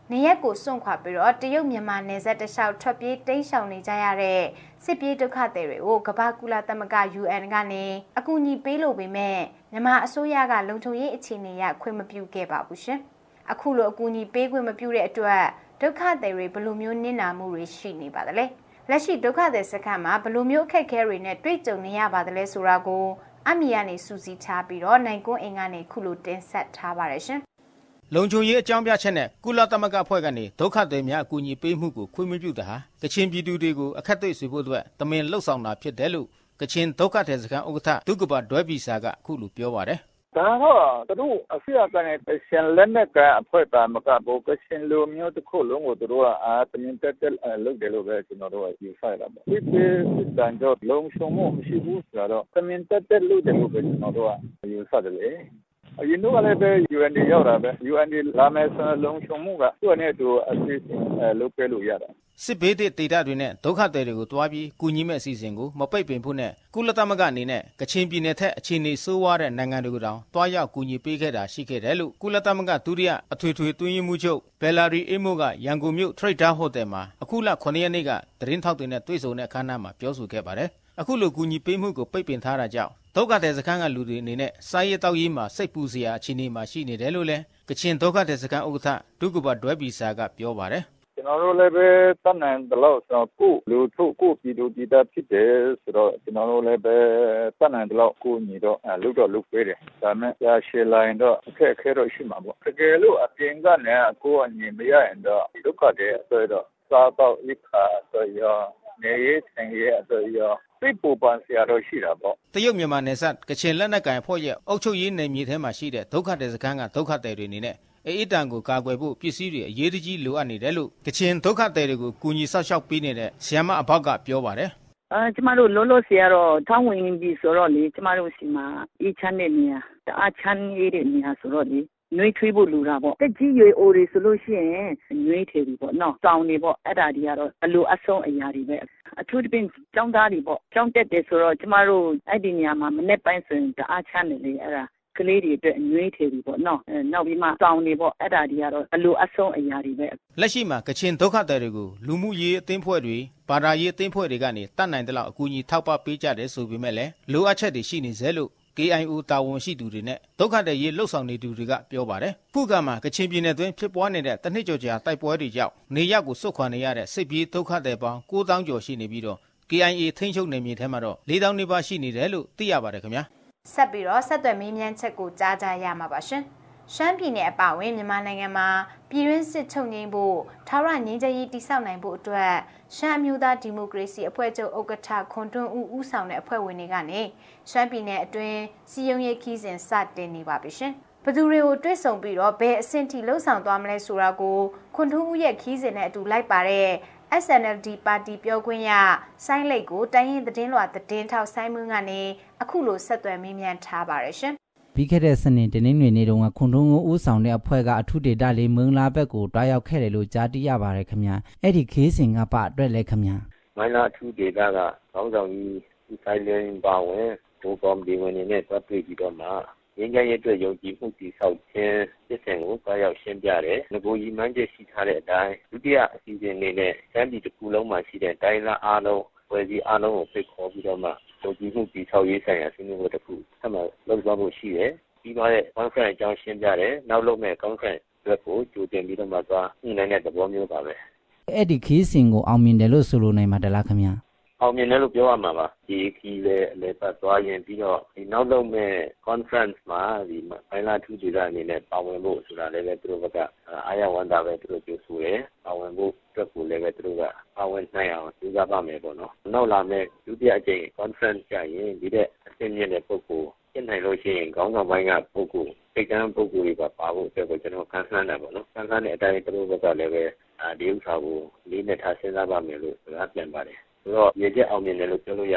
နေရက်ကိုစွန့်ခွာပြီးတော့တရုတ်မြန်မာနယ်စပ်တလျှောက်ထွက်ပြေးတိမ်းရှောင်နေကြရတဲ့စစ်ပြေးဒုက္ခသည်တွေကိုကမ္ဘာကုလသမဂ္ဂ U N ကနေအကူအညီပေးလို့ပေမဲ့မြန်မာအစိုးရကလုံခြုံရေးအခြေအနေအရခွင့်မပြုခဲ့ပါဘူးရှင်အခုလိုအကူအညီပေးခွင့်မပြုတဲ့အတွက်ဒုက္ခသည်တွေဘယ်လိုမျိုးနစ်နာမှုတွေရှိနေပါသလဲလက်ရှိဒုက္ခသည်စခန်းမှာဘယ်လိုမျိုးအခက်အခဲတွေနဲ့တွေ့ကြုံနေရပါသလဲဆိုတာကိုအမီကနေစူးစီးထားပြီးတော့နိုင်ကွန်းအင်ကနေခုလိုတင်ဆက်ထားပါတယ်ရှင်လုံခြုံရေးအကြောင်းပြချက်နဲ့ကုလသမဂ္ဂအဖွဲ့ကနေဒုက္ခသည်များအကူအညီပေးမှုကိုခွင့်မပြုတာဟာကချင်ပြည်သူတွေကိုအခက်အခဲစေဖို့အတွက်တမင်လှုပ်ဆောင်တာဖြစ်တယ်လို့ကချင်ဒုက္ခသည်စခန်းဥက္ကဋ္ဌဒုက္ကပဒွဲပီစာကအခုလိုပြောပါတယ်ဒါတော့သူတို့အစီအကနေရှန်လက်နဲ့ကအဖွဲတာမကဘူးကရှင်လူမျိုးတစ်ခုလုံးကိုသူတို့ကအာတမင်တက်တက်လုပ်တယ်လို့ပဲကျွန်တော်တို့ကယူဆရတာပေါ့ဒီပြည်တန်တော့လုံခြုံမှုမရှိဘူးဆိုတော့တမင်တက်တက်လုပ်တယ်လို့ပဲကျွန်တော်တို့ကယူဆတယ်လေအရင်တော့လည်းပဲ U N ရောက်တာပဲ U N လာမယ်ဆိုလုံခြုံမှုကသူ့အနေနဲ့သူအစီအစဉ်လုပ်ပေးလို့ရတာစစ်ဘေးဒေသတွေနဲ့ဒုက္ခသည်တွေကိုတွားပြီးကူညီမဲ့အစီအစဉ်ကိုမပိတ်ပင်ဖို့နဲ့ကုလသမဂ္ဂအနေနဲ့ကချင်ပြည်နယ်ထက်အခြေအနေဆိုးဝါးတဲ့နိုင်ငံတွေကိုတောင်တွားရောက်ကူညီပေးခဲ့တာရှိခဲ့တယ်လို့ကုလသမဂ္ဂဒုတိယအထွေထွေတွင်းရေးမှူးချုပ်ဘယ်လာရီအေမိုကရန်ကုန်မြို့ထရိတ်ဒါဟိုတယ်မှာအခုလခုနှစ်ရက်နေ့ကသတင်းထောက်တွေနဲ့တွေ့ဆုံတဲ့အခမ်းအနားမှာပြောဆိုခဲ့ပါတယ်အခုလိုကူညီပေးမှုကိုပိတ်ပင်ထားတာကြောင့်ဒုက္ခသည်စခန်းကလူတွေအနေနဲ့စားရတောက်ရေးမှာစိတ်ပူစရာအခြေအနေမှာရှိနေတယ်လို့လည်းကချင်ဒုက္ခသည်စခန်းဥက္ကဋ္ဌဒုက္ကပဒွဲပီစာကပြောပါတယ်ကျွန်တော်တို့လည်းပဲတတ်နိုင်တယ်လို့ဆိုတော့ကိုလူထုတ်ကိုပြည်သူပြည်သားဖြစ်တယ်ဆိုတော့ကျွန်တော်တို့လည်းပဲတတ်နိုင်တယ်လို့ကိုညီတော့လုပ်တော့လုပ်ပေးတယ်ဒါမဲ့ရရှယ်လိုင်းတော့အခက်အခဲတော့ရှိမှာပေါ့တကယ်လို့အပြင်ကနေကိုအညီမရရင်တော့ဒုက္ခတွေဆိုတော့စားတော့ဣခါဆိုရောနေရဆိုင်ရဆိုရောစိတ်ပူပန်စရာတော့ရှိတာပေါ့တရုတ်မြန်မာနယ်စပ်ကချင်လက်နက်ကိုင်အဖွဲ့ရဲ့အုပ်ချုပ်ရေးနယ်မြေထဲမှာရှိတဲ့ဒုက္ခသည်စခန်းကဒုက္ခသည်တွေအနေနဲ့အေးတံကိုကာကွယ်ဖို့ပစ္စည်းတွေအရေးကြီးလိုအပ်နေတယ်လို့ကချင်ဒုက္ခသည်တွေကိုကူညီဆောက်ရှောက်ပေးနေတဲ့ဆီယမအဘောက်ကပြောပါတယ်အဲကျမတို့လောလောဆယ်ကတော့ထောင်းဝင်ပြီးဆိုတော့လေကျမတို့စီမှာအေးချမ်းတဲ့နေရာတအားချမ်းရတဲ့နေရာဆိုတော့လေနှွေးထွေးဖို့လိုတာပေါ့တက်ကြီးရွယ်အိုတွေဆိုလို့ရှိရင်နှွေးထေပြီပေါ့နော်တောင်းနေပေါ့အဲ့ဒါတွေကတော့အလိုအဆုံးအရာတွေပဲအထူးသဖြင့်ကျောင်းသားတွေပေါ့ကျောင်းတက်တယ်ဆိုတော့ကျမတို့အဲ့ဒီနေရာမှာမနေ့ပိုင်းဆိုရင်တအားချမ်းတယ်လေအဲ့ဒါကလေးတွေအတွက်နှွေးထေပြီပေါ့နော်အဲနောက်ပြီးမှတောင်းနေပေါ့အဲ့ဒါတွေကတော့အလိုအဆုံးအရာတွေပဲလက်ရှိမှာကချင်ဒုက္ခသည်တွေကိုလူမှုရေးအသင်းဖွဲ့တွေဘာသာရေးအသင်းဖွဲ့တွေကနေတတ်နိုင်တဲ့လောက်အကူအညီထောက်ပံ့ပေးကြတယ်ဆိုပေမဲ့လည်းလိုအပ်ချက်တွေရှိနေသေးလို့K I O တာဝန်ရှိသူတွေနဲ့ဒုက္ခသည်ရေးလှုပ်ဆောင်နေသူတွေကပြောပါတယ်။ခုကမှကချင်ပြည်နယ်တွင်းဖြစ်ပွားနေတဲ့တနစ်ကျော်ကြာတိုက်ပွဲတွေကြောင့်နေရပ်ကိုစွန့်ခွာနေရတဲ့စစ်ပြေးဒုက္ခသည်ပေါင်းကိုးသောင်းကျော်ရှိနေပြီးတော့ K I A ထိန်းချုပ်နယ်မြေထဲမှာတော့လေးသောင်းနီးပါးရှိနေတယ်လို့သိရပါတယ်ခင်ဗျာ။ဆက်ပြီးတော့ဆက်သွယ်မေးမြန်းချက်ကိုကြားကြရမှာပါရှင်။ရှမ်းပြည်နယ်အပါအဝင်မြန်မာနိုင်ငံမှာပြည်တွင်းစစ်ချုပ်ငြိမ်းဖို့ထာဝရငြိမ်းချမ်းရေးတည်ဆောက်နိုင်ဖို့အတွက်ရှမ်းအမျိုးသားဒီမိုကရေစီအဖွဲ့ချုပ်ဥက္ကဋ္ဌခွန်ထွန်းဦးဦးဆောင်တဲ့အဖွဲ့ဝင်တွေကနေရှမ်းပြည်နယ်အတွင်းစီယုံရေးခီးစဉ်စတင်နေပါပြီရှင်။ဘသူတွေကိုတွဲဆုံပြီးတော့ဘယ်အဆင့်ထိလှုပ်ဆောင်သွားမလဲဆိုတာကိုခွန်ထွန်းဦးရဲ့ခီးစဉ်နဲ့အတူလိုက်ပါတဲ့ S N L D ပါတီပြောခွင့်ရဆိုင်းလိတ်ကိုတိုင်းရင်သတင်းလွှာသတင်းထောက်ဆိုင်းမွန်းကနေအခုလိုဆက်သွယ်မေးမြန်းထားပါရရှင်။ပြီးခဲ့တဲ့စနေတနင်္ဂနွေနေ့တုန်းကခွန်ထွန်းဦးဦးဆောင်တဲ့အဖွဲ့ကအထူးဒေသလေးမင်္ဂလာဘက်ကိုတွားရောက်ခဲ့တယ်လို့ကြားသိရပါတယ်ခင်ဗျာအဲ့ဒီခေးစဉ်ကပအတွက်လဲခင်ဗျာမိုင်းလာအထူးဒေသကခေါင်းဆောင်ကြီးဒီဆိုင်လင်းပါဝင်ဘိုးကော်မတီဝင်တွေနဲ့တွားတွေ့ပြီးတော့မှရင်းကြရဲ့အတွက်ယုံကြည်မှုတည်ဆောက်ခြင်းစစ်စင်ကိုတွားရောက်ရှင်းပြတယ်ငကိုကြီးမှန်းချက်ရှိထားတဲ့အတိုင်းဒုတိယအစီအစဉ်လေးနဲ့စမ်းပြည်တစ်ခုလုံးမှာရှိတဲ့တိုင်းလာအားလုံးဝယ်ကြီးအားလုံးကိုဖိတ်ခေါ်ပြီးတော့မှယုံကြည်မှုတည်ဆောက်ရေးဆိုင်ရာဆွေးနွေးပွဲတစ်ခုဆက်မှလုပ်သွားဖို့ရှိတယ်ပြီးသွားတဲ့ conference အကြောင်းရှင်းပြတယ်နောက်လုပ်မဲ့ conference အတွက်ကိုကြိုတင်ပြီးတော့မှသွားညှိနှိုင်းတဲ့သဘောမျိုးပါပဲအဲ့ဒီခီးစဉ်ကိုအောင်မြင်တယ်လို့ဆိုလိုနိုင်မှာတလားခင်ဗျာအောင်မြင်တယ်လို့ပြောရမှာပါဒီခီးလေအလဲပတ်သွားရင်ပြီးတော့ဒီနောက်လုပ်မဲ့ conference မှာဒီဖိုင်လာထူးဒေသအနေနဲ့ပါဝင်ဖို့ဆိုတာလည်းပဲသူတို့ကအားရဝန်တာပဲသူတို့ပြောဆိုတယ်ပါဝင်ဖို့အတွက်ကိုလည်းပဲသူတို့ကပါဝင်နိုင်အောင်ကြိုးစားပါမယ်ပေါ့နော်နောက်လာမဲ့ဒုတိယအကြိမ် conference ကြရင်ဒီတဲ့အဆင့်မြင့်တဲ့ပုဂ္ဂိုလ်ဖြစ်နိုင်လို့ရှိရင်ခေါင်းဆောင်ပိုင်းကပုဂ္ဂိုလ်စိတ်ကမ်းပုဂ္ဂိုလ်တွေကပါဖို့အတွက်ကိုကျွန်တော်ခန်းဆန်းတယ်ပေါ့နော်ခန်းဆန်းတဲ့အတိုင်းသူတို့ကလည်းပဲဒီဥစ္စာကိုလေးနဲ့ထားစဉ်းစားပါမယ်လို့စကားပြန်ပါတယ်ဆိုတော့ရေချက်အောင်မြင်တယ်လို့ပြောလို့ရပါတယ်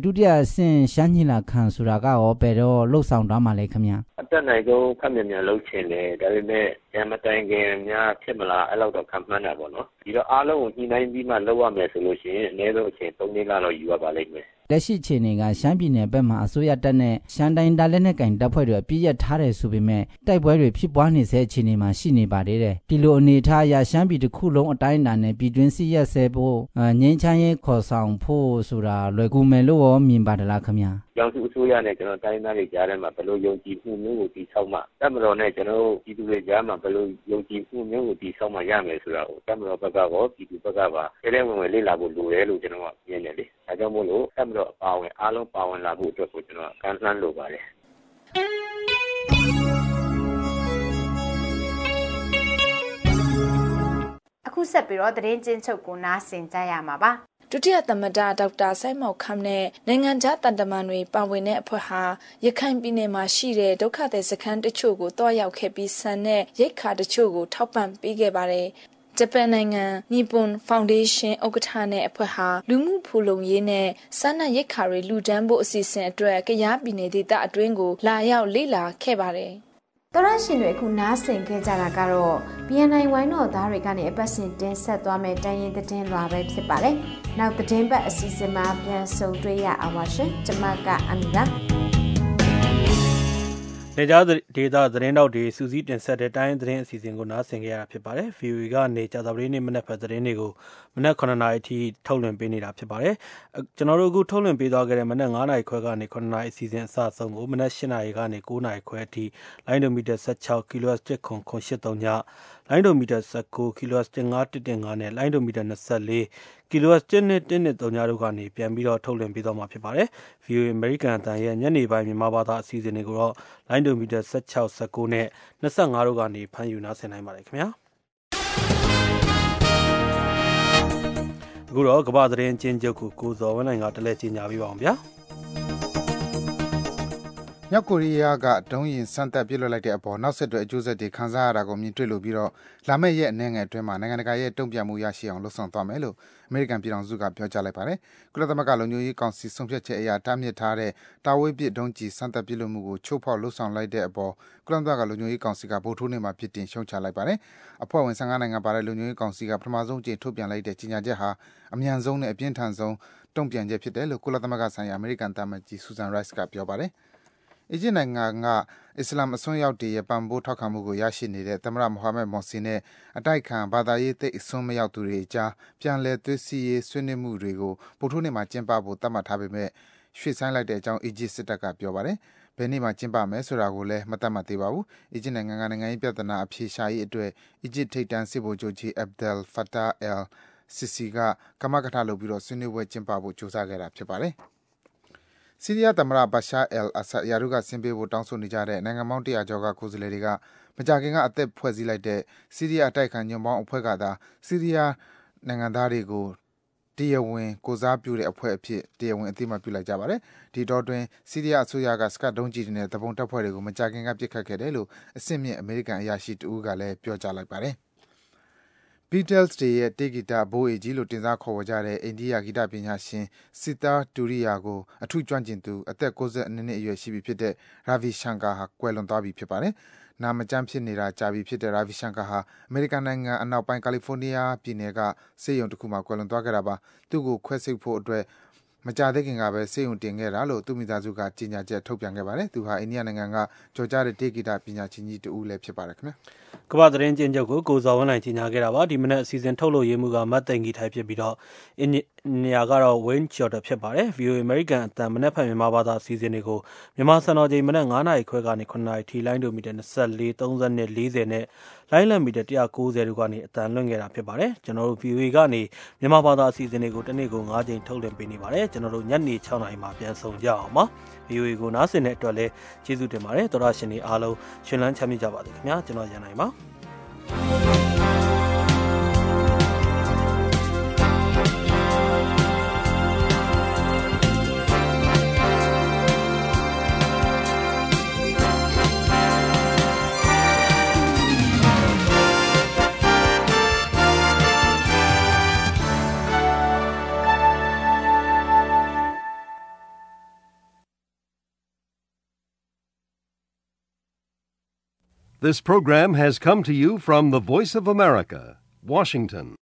ဒုတိယအဆင့်ရှမ်းညီလာခံဆိုတာကရောဘယ်တော့လှုပ်ဆောင်သွားမှာလဲခင်ဗျာအတက်နိုင်ဆုံးဖတ်မြင်မြန်လှုပ်ချင်တယ်ဒါပေမဲ့ရမတိုင်ခင်များဖြစ်မလားအဲ့လောက်တော့ခံမှန်းတာပေါ့နော်ဒီတော့အားလုံးကိုညှိနှိုင်းပြီးမှလုပ်ရမယ်ဆိုလို့ရှိရင်အနည်းဆုံးအချိန်သုံးနှစ်လောက်ယူရပါလိမ့်မယ်လက်ရှိအခြေအနေကရှမ်းပြည်နယ်ဘက်မှာအစိုးရတပ်နဲ့ရှမ်းတိုင်းဒါလက်နက်ကင်တပ်ဖွဲ့တွေအပြည့်ရထားတယ်ဆိုပေမဲ့တိုက်ပွဲတွေဖြစ်ပွားနေစေအခြေအနေမှာရှိနေပါတယ်တဲ့ဒီလိုအနေအထားအရရှမ်းပြည်တစ်ခုလုံးအတိုင်းအတာနဲ့ပြည်တွင်းစစ်ရက်ဆဲဖို့ငြိမ်းချမ်းရေးခေါ်ဆောင်ဖို့ဆိုတာလွယ်ကူမယ်လို့ရောမြင်ပါတယ်လားခင်ဗျာကျောင်းစုအစိုးရနဲ့ကျွန်တော်တိုင်းသားတွေကြားထဲမှာဘယ်လိုယုံကြည်မှုမျိုးကိုတည်ဆောက်မှတပ်မတော်နဲ့ကျွန်တော်ပြည်သူတွေကြားမှာဘယ်လိုယုံကြည်မှုမျိုးကိုတည်ဆောက်မှရမယ်ဆိုတာကိုတပ်မတော်ဘက်ကရောပြည်သူဘက်ကပါတဲတဲဝင်ဝင်လေ့လာဖို့လိုတယ်လို့ကျွန်တော်ကမြင်တယ်လေဒါကြောင့်မို့လို့တပ်မတော်အပါအဝင်အားလုံးပါဝင်လာဖို့အတွက်ကိုကျွန်တော်ကမ်းလှမ်းလိုပါတယ်အခုဆက်ပြီးတော့သတင်းချင်းချုပ်ကိုနားဆင်ကြရမှာပါဒုတိယသမ္မတဒေါက်တာဆိုင်းမောင်ခမ်းနဲ့နိုင်ငံခြားတန်တမန်တွေပါဝင်တဲ့အဖွဲ့ဟာရခိုင်ပြည်နယ်မှာရှိတဲ့ဒုက္ခသည်စခန်းတချို့ကိုတွားရောက်ခဲ့ပြီးဆန်နဲ့ရိတ်ခါတချို့ကိုထောက်ပံ့ပေးခဲ့ပါတယ်။ဂျပန်နိုင်ငံနီပွန်ဖောင်ဒေးရှင်းဥက္ကဋ္ဌနဲ့အဖွဲ့ဟာလူမှုဖူလုံရေးနဲ့စားနပ်ရိက္ခာတွေလူဒန်းဖို့အစီအစဉ်အတွက်ကရားပြည်နယ်ဒေသအတွင်းကိုလာရောက်လေ့လာခဲ့ပါတယ်။တော်ရရှင်တွေအခုနားဆင်ခဲ့ကြတာကတော့ ဘီ အန် အိုင် ဝိုင်းတော်သားတွေကနေအပတ်စဉ်တင်ဆက်သွားမယ့်တိုင်းရင်းသတင်းလွှာပဲဖြစ်ပါတယ်။နောက်သတင်းပတ်အစီအစဉ်မှာပြန်ဆုံတွေ့ရအောင်ပါရှင်။ကျွန်မကအမီပါနေကြားဒေတာသတင်းတောက်တွေစူးစီးတင်ဆက်တဲ့တိုင်းသတင်းအစီအစဉ်ကိုနားဆင်ကြရတာဖြစ်ပါတယ်။ ဗီ အို အေ ကနေကြာသပတေးနေ့မနက်ဖက်သတင်းတွေကိုမနက်ခုနှစ်နာရီအထိထုတ်လွှင့်ပေးနေတာဖြစ်ပါတယ်။ကျွန်တော်တို့အခုထုတ်လွှင့်ပေးသွားခဲ့တဲ့မနက်ငါးနာရီခွဲကနေခုနှစ်နာရီအစီအစဉ်အစအဆုံးကိုမနက်ရှစ်နာရီကနေကိုးနာရီခွဲအထိလိုင်းဒိုမီတာဆယ့်ခြောက် kilohertz တစ်ခုခုရှစ်သုံးညလိုင်းဒိုမီတာဆယ့်ကို kilohertz တစ်ငါးတစ်တစ်ငါနဲ့လိုင်းဒိုမီတာနှစ်ဆယ့်လေး kilohertz တစ်နှစ်တစ်နှစ်သုံးညတို့ကနေပြန်ပြီးတော့ထုတ်လွှင့်ပေးသွားမှာဖြစ်ပါတယ်။ ဗီ အို အေ American အသံရဲ့ညနေပိုင်းမြန်မာဘာသာအစီအစဉ်တွေကိုတော့လိုင်းဒိုမီတာဆယ့်ခြောက် ဆယ့်ကိုနဲ့နှစ်ဆယ့်ငါတို့ကနေဖမ်းယူနားဆင်နိုင်ပါတယ်ခင်ဗျာ။အခုတော့ကမ္ဘာသတင်းချင်းချုပ်ကိုကိုဇော်ဝင်းနိုင်ကတလဲကြီးညာပေးပါအောင်ဗျာ။မြောက်ကိုရီးယားကဒုံးရင်စမ်းသပ်ပစ်လွှတ်လိုက်တဲ့အပေါ်နောက်ဆက်တွဲအကျိုးဆက်တွေခံစားရတာကိုမြင်တွေ့လို့ပြီးတော့လာမယ့်ရက်အနည်းငယ်အတွင်းမှာနိုင်ငံတကာရဲ့တုံ့ပြန်မှုရရှိအောင်လှုံ့ဆော်သွားမယ်လို့အမေရိကန်ပြည်ထောင်စုကပြောကြားလိုက်ပါတယ်။ကုလသမဂ္ဂလုံခြုံရေးကောင်စီဆုံးဖြတ်ချက်အရတားမြစ်ထားတဲ့တာဝေးပစ်ဒုံးကျည်စမ်းသပ်ပစ်လွှတ်မှုကိုချိုးဖောက်လှုံ့ဆော်လိုက်တဲ့အပေါ်ကုလသမဂ္ဂလုံခြုံရေးကောင်စီကဗိုလ်ထိုးနေမှာဖြစ်တင်ရှုံချလိုက်ပါတယ်။အဖွဲ့ဝင်ဆယ့်ငါးနိုင်ငံပါတဲ့လုံခြုံရေးကောင်စီကပထမဆုံးအကြိမ်ထုတ်ပြန်လိုက်တဲ့ကြေညာချက်ဟာအမြန်ဆုံးနဲ့အပြင်းထန်ဆုံးတုံ့ပြန်ချက်ဖြစ်တယ်လို့ကုလသမဂ္ဂဆိုင်ရာအမေရိကန်တာမန်ကြီး Susan Rice ကပြောပါတယ်။အီဂျစ်နိုင်ငံကအစ္စလာမ်အစွန်းရောက်တွေရဲ့ပံ့ပိုးထောက်ခံမှုကိုရရှိနေတဲ့သမ္မတမိုဟာမက်မော်စီနဲ့အတိုက်ခံဘာသာရေးသိအစွန်းမရောက်သူတွေအကြားပြန်လည်သွေးစည်းရေးဆွေးနွေးမှုတွေကိုဗုဒ္ဓနေ့မှာကျင်းပဖို့သတ်မှတ်ထားပေမဲ့ရွှေ့ဆိုင်းလိုက်တဲ့အကြောင်းအီဂျစ်စစ်တပ်ကပြောပါတယ်။ဘယ်နေ့မှာကျင်းပမယ်ဆိုတာကိုလည်းမသတ်မှတ်သေးပါဘူး။အီဂျစ်နိုင်ငံကနိုင်ငံရေးပြဿနာအဖြေရှာရေးအတွက်အီဂျစ်ထိပ်တန်းစစ်ဗိုလ်ချုပ်ကြီး Abdel Fattah el-Sisi ကကမကထလုပ်ပြီးတော့ဆွေးနွေးပွဲကျင်းပဖို့ကြိုးစားခဲ့တာဖြစ်ပါတယ်။ဆီးရီးယားသမ္မတ Bashar al-Assad ရာထူးကဆင်းပေးဖို့တောင်းဆိုနေကြတဲ့နိုင်ငံပေါင်းတရာကျော်ကကိုယ်စားလှယ်တွေကမကြာခင်ကအသက်ဖွဲ့စည်းလိုက်တဲ့ဆီးရီးယားအတိုက်အခံညွန့်ပေါင်းအဖွဲ့ကသာဆီးရီးယားနိုင်ငံသားတွေကိုတရားဝင်ကိုယ်စားပြုတဲ့အဖွဲ့အဖြစ်တရားဝင်အသိအမှတ်ပြုလိုက်ကြပါတယ်။ဒီအတောအတွင်းဆီးရီးယားအစိုးရက Scud ဒုံးကျည်တွေနဲ့သူပုန်တပ်ဖွဲ့တွေကိုမကြာခင်ကပစ်ခတ်ခဲ့တယ်လို့အဆင့်မြင့်အမေရိကန်အရာရှိတဦးကလည်းပြောကြားလိုက်ပါတယ်။ Beatles တွေရဲ့တေးဂီတဘိုးအေကြီးလို့တင်စားခေါ်ဝေါ်ကြတဲ့အိန္ဒိယဂီတပညာရှင် Sitar Turiya ကိုအထူးကျွမ်းကျင်သူအသက်ကိုးဆယ်နှစ်နှစ်အရွယ်ရှိပြီဖြစ်တဲ့ Ravi Shankar ဟာကွယ်လွန်သွားပြီဖြစ်ပါတယ်။နာမကျန်းဖြစ်နေတာကြာပြီဖြစ်တဲ့ Ravi Shankar ဟာအမေရိကန်နိုင်ငံအနောက်ပိုင်းကာလီဖိုးနီးယားပြည်နယ်ကဆေးရုံတစ်ခုမှာကွယ်လွန်သွားခဲ့တာပါ။သူ့ကိုခွဲစိတ်ဖို့အတွက်မကြာသေးခင်ကပဲဆေးရုံတင်ခဲ့တာလို့သူ့မိသားစုကကြေညာချက်ထုတ်ပြန်ခဲ့ပါတယ်။သူဟာအိန္ဒိယနိုင်ငံကကြော်ကြားတဲ့တေးဂီတပညာရှင်ကြီးတဦးလည်းဖြစ်ပါတယ်ခင်ဗျာ။ကမ္ဘာသတင်းကျင်းချုပ်ကိုကိုဇော်ဝင်းနိုင်ကြီးညာခဲ့တာပါဒီမနေ့အစီအစဉ်ထုတ်လို့ရေးမှုကမတ်သိန်ကြီးထိုင်ဖြစ်ပြီးတော့အင်နီယာကတော့ Wayne Shorter ဖြစ်ပါတယ် ဗီ အို အေ American အသံမနေ့ဖက်မြန်မာဘာသာအစီအစဉ်တွေကိုမြန်မာစံတော်ချိန်မနေ့ငါးနာရီခွဲကနေခုနှစ်နာရီထိလိုင်းဒိုမီတာနှစ်ဆယ့်လေး သုံးဆယ်နဲ့လေးဆယ်နဲ့လိုင်းလံမီတာတစ်ရာကိုးဆယ်တို့ကနေအသံလွှင့်ခဲ့တာဖြစ်ပါတယ်ကျွန်တော်တို့ ဗီ အို အေ ကနေမြန်မာဘာသာအစီအစဉ်တွေကိုတစ်နေ့ကိုငါးကြိမ်ထုတ်လွှင့်ပေးနေပါတယ်ကျွန်တော်တို့ညနေခြောက်နာရီမှာပြန်ဆုံကြအောင်ပါ ဗီ အို အေ ကိုနားဆင်တဲ့အတွက်လည်းကျေးဇူးတင်ပါတယ်သောရရှင်တွေအားလုံးရှင်လန်းချမ်းမြေ့ကြပါစေခင်ဗျာကျွန်တော်ရန်နိုင်ပါ This program has come to you from the Voice of America, Washington.